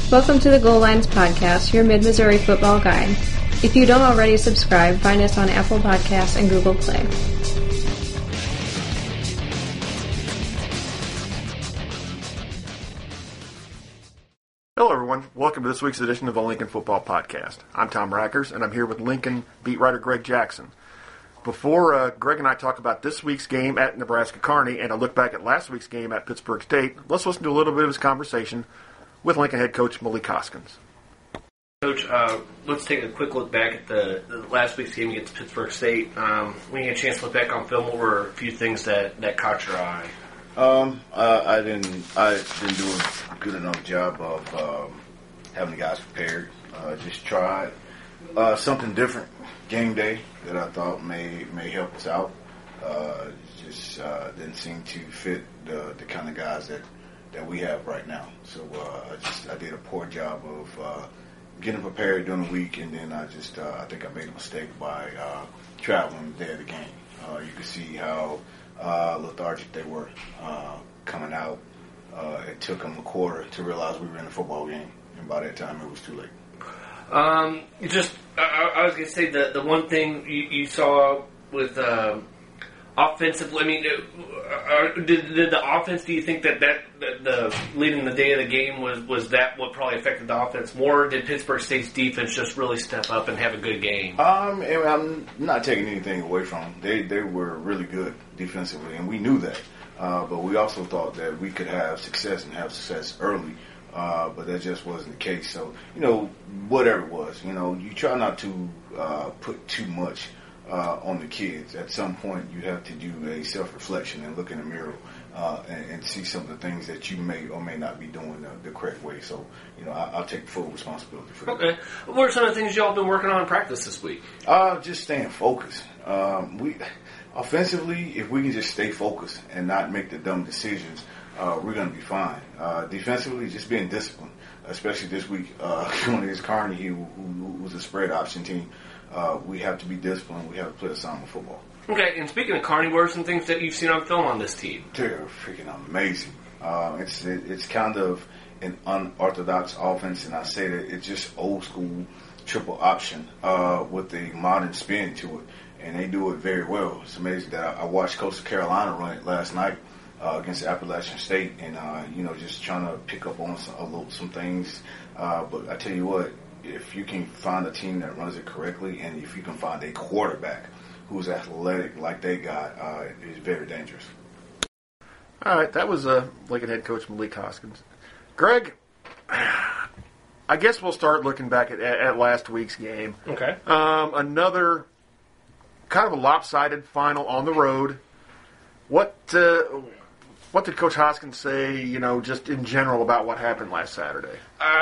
Welcome to the Goal Lines Podcast, your Mid-Missouri football guide. If you don't already subscribe, find us on Apple Podcasts and Google Play. Hello everyone, welcome to this week's edition of the Lincoln Football Podcast. I'm Tom Rackers, and I'm here with Lincoln beat writer Greg Jackson. Before Greg and I talk about this week's game at Nebraska Kearney and a look back at last week's game at Pittsburg State, let's listen to a little bit of his conversation with Lincoln head coach Malik Hoskins. Coach, let's take a quick look back at the last week's game against Pittsburg State. When you had a chance to look back on film, what were a few things that caught your eye? I didn't do a good enough job of having the guys prepared. Just tried something different game day that I thought may help us out. Just didn't seem to fit the kind of guys that we have right now. So I did a poor job of getting prepared during the week, and then I think I made a mistake by traveling the day of the game. You could see how lethargic they were coming out. It took them a quarter to realize we were in a football game, and by that time it was too late. I was going to say the one thing you saw with offensively, I mean, did the offense, do you think that the leading the day of the game was that what probably affected the offense more, or did Pittsburg State's defense just really step up and have a good game? I'm not taking anything away from them. They were really good defensively, and we knew that. But we also thought that we could have success and have success early. But that just wasn't the case. So, whatever it was, you try not to put too much on the kids. At some point, you have to do a self-reflection and look in the mirror and see some of the things that you may or may not be doing the correct way. So, I'll take full responsibility for that. Okay. What are some of the things y'all been working on in practice this week? Just staying focused. Offensively, if we can just stay focused and not make the dumb decisions, we're going to be fine. Defensively, just being disciplined, especially this week going against Kearney, who was a spread option team. We have to be disciplined. We have to play a sound football. Okay, and speaking of Kearney, what are some things that you've seen on film on this team? They're freaking amazing. It's kind of an unorthodox offense, and I say that it's just old school triple option with a modern spin to it, and they do it very well. It's amazing that I watched Coastal Carolina run it last night against Appalachian State, and just trying to pick up on some things. But I tell you what, if you can find a team that runs it correctly, and if you can find a quarterback who's athletic like they got, it's very dangerous. All right, that was Lincoln head coach Malik Hoskins. Greg, I guess we'll start looking back at last week's game. Okay. Another kind of a lopsided final on the road. What did Coach Hoskins say, just in general about what happened last Saturday?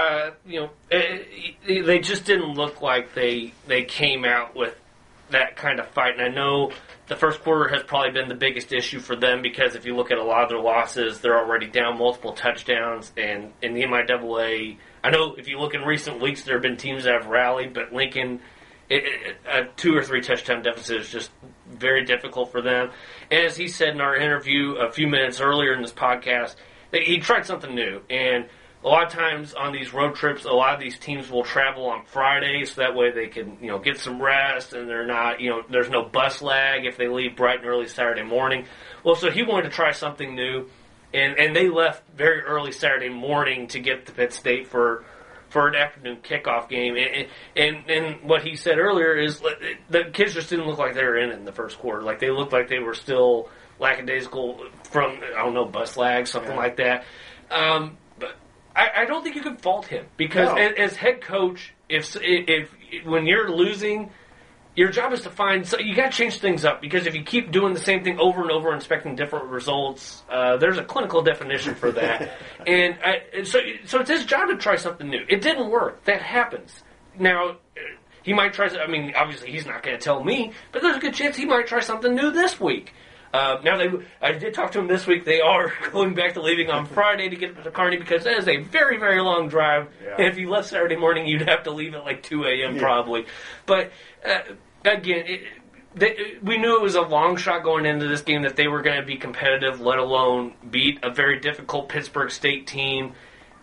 They just didn't look like they came out with that kind of fight. And I know the first quarter has probably been the biggest issue for them because if you look at a lot of their losses, they're already down multiple touchdowns. And in the MIAA, I know if you look in recent weeks, there have been teams that have rallied, but Lincoln, a 2 or 3 touchdown deficit is just very difficult for them. And as he said in our interview a few minutes earlier in this podcast, that he tried something new. And a lot of times on these road trips, a lot of these teams will travel on Fridays, so that way they can, get some rest, and they're not, there's no bus lag if they leave bright and early Saturday morning. Well, so he wanted to try something new, and they left very early Saturday morning to get to Pitt State for an afternoon kickoff game. And what he said earlier is the kids just didn't look like they were in the first quarter. Like, they looked like they were still lackadaisical from, bus lag, something like that. But I don't think you can fault him because as head coach, if when you're losing, your job is to find. So you got to change things up because if you keep doing the same thing over and over and expecting different results, there's a clinical definition for that. So it's his job to try something new. It didn't work. That happens. Now he might try. I mean, obviously he's not going to tell me, but there's a good chance he might try something new this week. I did talk to him this week. They are going back to leaving on Friday to get to Kearney because that is a very, very long drive. Yeah. And if you left Saturday morning, you'd have to leave at like 2 a.m. probably. But again, we knew it was a long shot going into this game that they were going to be competitive, let alone beat a very difficult Pittsburg State team.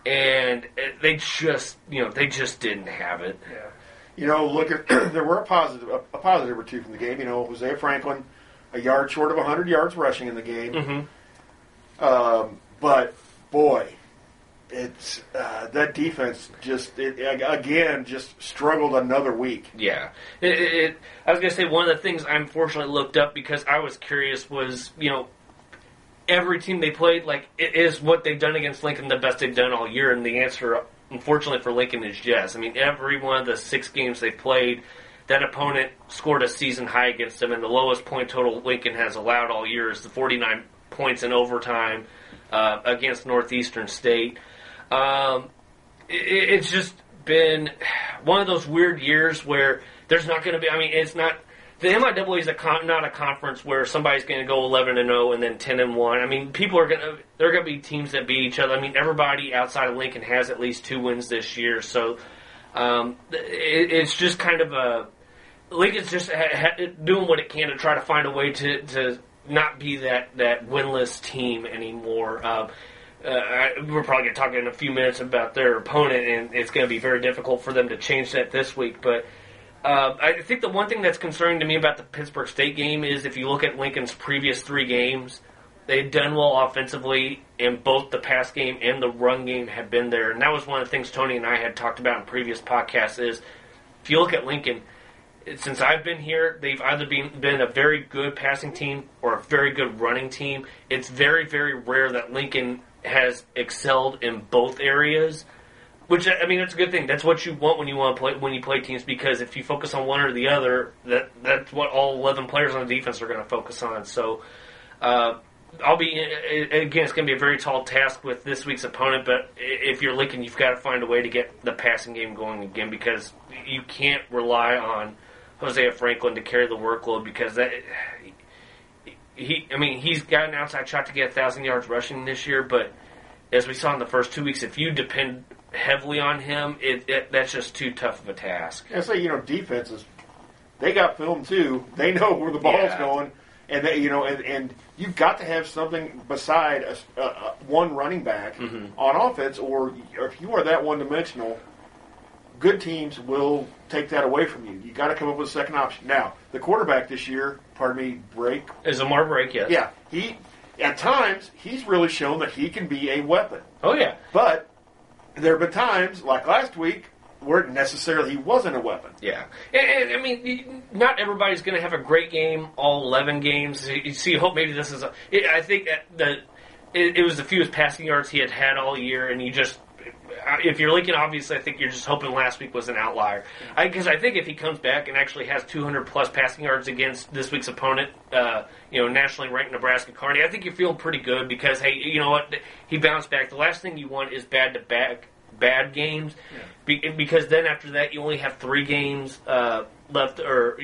and they just didn't have it. Yeah. You know, look at there were a positive or two from the game. You know, Hosea Franklin, a yard short of 100 yards rushing in the game. Mm-hmm. But boy, it's that defense just struggled another week. Yeah. I was going to say one of the things I unfortunately looked up because I was curious was, you know, every team they played, like, is what they've done against Lincoln the best they've done all year? And the answer, unfortunately for Lincoln, is yes. I mean, every one of the 6 games they played, that opponent scored a season high against them, and the lowest point total Lincoln has allowed all year is the 49 points in overtime against Northeastern State. It's just been one of those weird years where there's not going to be, I mean, it's not, the MIAA is not a conference where somebody's going to go 11-0 and then 10-1. I mean, there are going to be teams that beat each other. I mean, everybody outside of Lincoln has at least 2 wins this year. So it's just kind of Lincoln's just doing what it can to try to find a way to not be that winless team anymore. We're probably going to talk in a few minutes about their opponent, and it's going to be very difficult for them to change that this week. But I think the one thing that's concerning to me about the Pittsburgh State game is if you look at Lincoln's previous 3 games, they've done well offensively, and both the pass game and the run game have been there. And that was one of the things Tony and I had talked about in previous podcasts is if you look at Lincoln, since I've been here, they've either been a very good passing team or a very good running team. It's very, very rare that Lincoln has excelled in both areas. Which, I mean, that's a good thing. That's what you want when you play teams, because if you focus on one or the other, that's what all 11 players on the defense are going to focus on. So, again, it's going to be a very tall task with this week's opponent, but if you're Lincoln, you've got to find a way to get the passing game going again, because you can't rely on Hosea Franklin to carry the workload, because he's got an outside shot to get 1,000 yards rushing this year, but as we saw in the first 2 weeks, if you depend heavily on him, that's just too tough of a task. I say, defenses, they got film too. They know where the ball's going, and they, and you've got to have something beside one running back on offense, or if you are that one-dimensional, good teams will take that away from you. You got to come up with a second option. Now, the quarterback this year, Brake, is Amar Brake, yes. Yeah, at times he's really shown that he can be a weapon. Oh yeah, but there have been times, like last week, where necessarily he wasn't a weapon. Yeah. And I mean, not everybody's going to have a great game, all 11 games. You see, hope maybe this is I think that it was the fewest passing yards he had all year, and you just, if you're Lincoln, obviously, I think you're just hoping last week was an outlier. Because I think if he comes back and actually has 200-plus passing yards against this week's opponent, nationally ranked Nebraska Kearney, I think you're feeling pretty good because, hey, you know what? He bounced back. The last thing you want is bad games, because then after that you only have 3 games left, or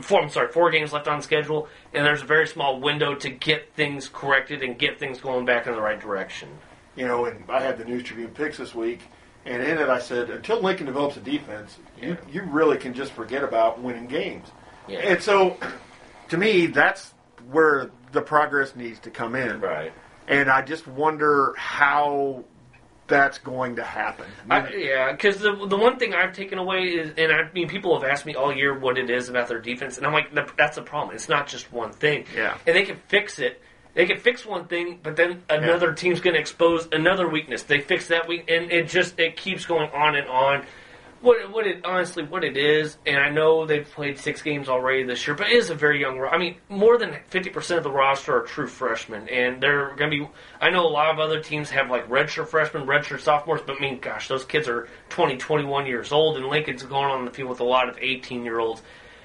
4 games left on schedule, and there's a very small window to get things corrected and get things going back in the right direction. And I had the News Tribune picks this week, and in it I said, until Lincoln develops a defense, you really can just forget about winning games. Yeah. And so, to me, that's where the progress needs to come in. Right. And I just wonder how that's going to happen. Because the one thing I've taken away is, and I mean, people have asked me all year what it is about their defense, and I'm like, that's the problem. It's not just one thing. Yeah. And they can fix it. They can fix one thing, but then another team's going to expose another weakness. They fix that weak, and it keeps going on and on. What it is, and I know they've played 6 games already this year, but it is a very young roster. I mean, more than 50% of the roster are true freshmen, and they're going to be. I know a lot of other teams have like redshirt freshmen, redshirt sophomores, but I mean, gosh, those kids are 20, 21 years old, and Lincoln's going on the field with a lot of 18-year-olds.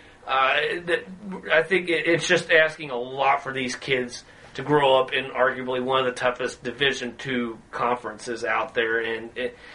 I think it's just asking a lot for these kids to grow up in arguably one of the toughest Division II conferences out there, and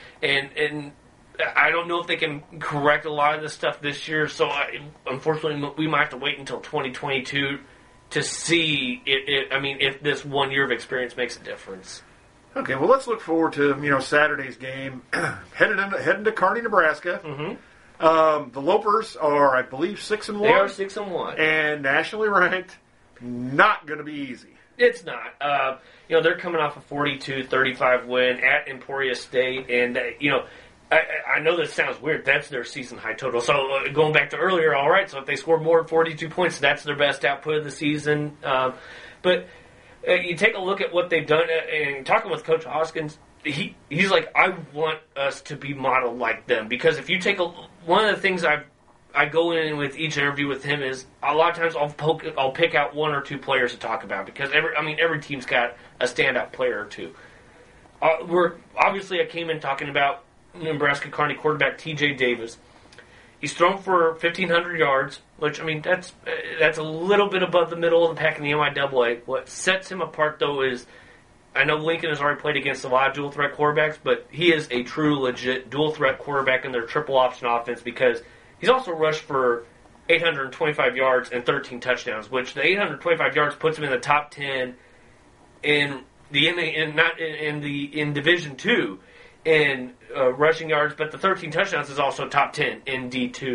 I don't know if they can correct a lot of this stuff this year. So unfortunately, we might have to wait until 2022 to see if this 1 year of experience makes a difference. Okay, well, let's look forward to Saturday's game, heading to Kearney, Nebraska. Mm-hmm. The Lopers are, I believe, 6-1. They are 6-1, and nationally ranked. Not going to be easy. It's not. They're coming off a 42-35 win at Emporia State, and, I know this sounds weird. That's their season high total. So going back to earlier, all right, so if they score more than 42 points, that's their best output of the season. But you take a look at what they've done, and talking with Coach Hoskins, he's like, I want us to be modeled like them. Because if you take one of the things I go in with each interview with him is a lot of times I'll pick out one or two players to talk about because every team's got a standout player or two. I came in talking about Nebraska Kearney quarterback T.J. Davis. He's thrown for 1,500 yards, which that's a little bit above the middle of the pack in the MIAA. What sets him apart though is I know Lincoln has already played against a lot of dual threat quarterbacks, but he is a true legit dual threat quarterback in their triple option offense because he's also rushed for 825 yards and 13 touchdowns, which the 825 yards puts him in the top 10 in Division II in rushing yards, but the 13 touchdowns is also top 10 in D2.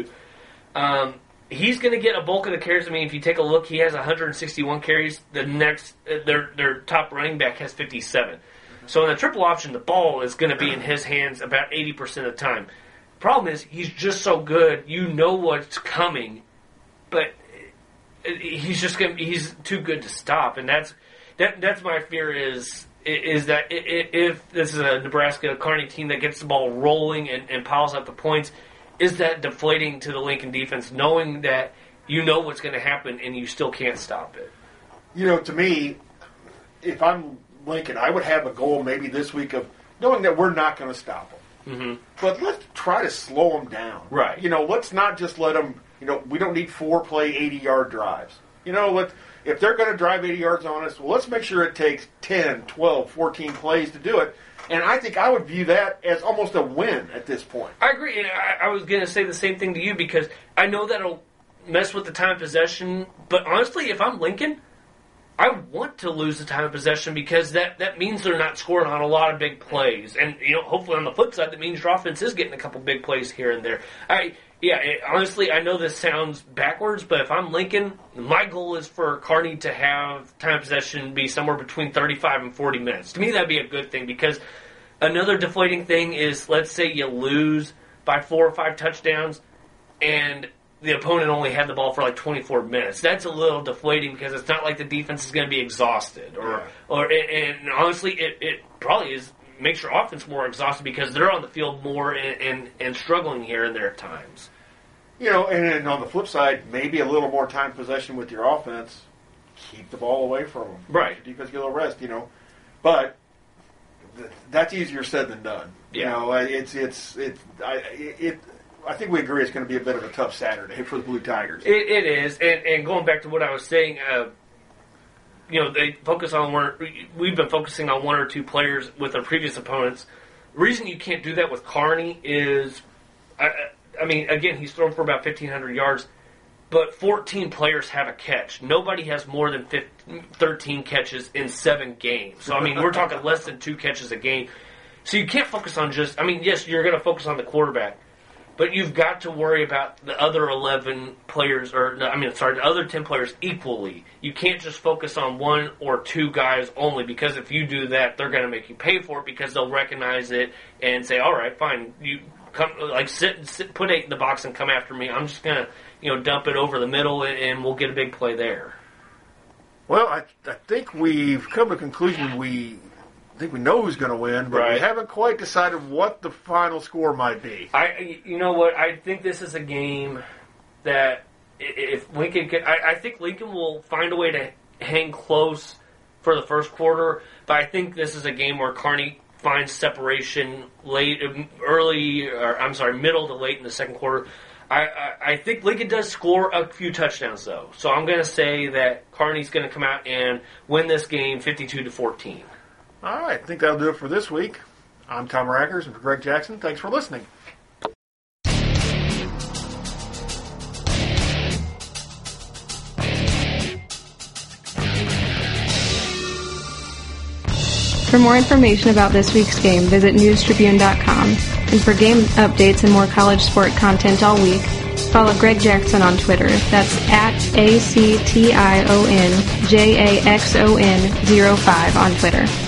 He's going to get a bulk of the carries. If you take a look, he has 161 carries. The next, their top running back has 57. So in the triple option, the ball is going to be in his hands about 80% of the time. Problem is, he's just so good. You know what's coming, but he's too good to stop, and that's my fear is that if this is a Nebraska Kearney team that gets the ball rolling and piles up the points, is that deflating to the Lincoln defense, knowing that you know what's going to happen and you still can't stop it? To me, if I'm Lincoln, I would have a goal maybe this week of knowing that we're not going to stop them. Mm-hmm. But let's try to slow them down. Right. Let's not just let them, we don't need 4-play 80-yard drives. If they're going to drive 80 yards on us, well, let's make sure it takes 10, 12, 14 plays to do it. And I think I would view that as almost a win at this point. I agree. And I was going to say the same thing to you because I know that'll mess with the time of possession. But honestly, if I'm Lincoln, I want to lose the time of possession because that means they're not scoring on a lot of big plays. And, hopefully on the flip side, that means your offense is getting a couple big plays here and there. Honestly, I know this sounds backwards, but if I'm Lincoln, my goal is for Kearney to have time of possession be somewhere between 35 and 40 minutes. To me, that'd be a good thing because another deflating thing is, let's say you lose by 4 or 5 touchdowns and the opponent only had the ball for like 24 minutes. That's a little deflating because it's not like the defense is going to be exhausted. And honestly, it probably is. Makes your offense more exhausted because they're on the field more and struggling here and there at times. And on the flip side, maybe a little more time possession with your offense. Keep the ball away from them. Right. Defense get a little rest, But that's easier said than done. Yeah. I think we agree it's going to be a bit of a tough Saturday for the Blue Tigers. It is. And going back to what I was saying, they focus on we've been focusing on one or two players with our previous opponents. The reason you can't do that with Kearney is, again, he's thrown for about 1,500 yards, but 14 players have a catch. Nobody has more than 13 catches in 7 games. So, we're talking less than 2 catches a game. So you can't focus on yes, you're going to focus on the quarterback, but you've got to worry about the other 11 players, the other 10 players equally. You can't just focus on 1 or 2 guys only because if you do that, they're going to make you pay for it because they'll recognize it and say, all right, fine, you come, sit, put 8 in the box and come after me. I'm just going to, dump it over the middle and we'll get a big play there. Well, I think we've come to a conclusion. I think we know who's going to win, but we haven't quite decided what the final score might be. You know what? I think this is a game that if Lincoln can, I think Lincoln will find a way to hang close for the first quarter, but I think this is a game where Kearney finds separation middle to late in the second quarter. I think Lincoln does score a few touchdowns, though. So I'm going to say that Kearney's going to come out and win this game 52-14. All right, I think that'll do it for this week. I'm Tom Rackers, and for Greg Jackson, thanks for listening. For more information about this week's game, visit newstribune.com. And for game updates and more college sport content all week, follow Greg Jackson on Twitter. That's at ACTIONJAXON05 on Twitter.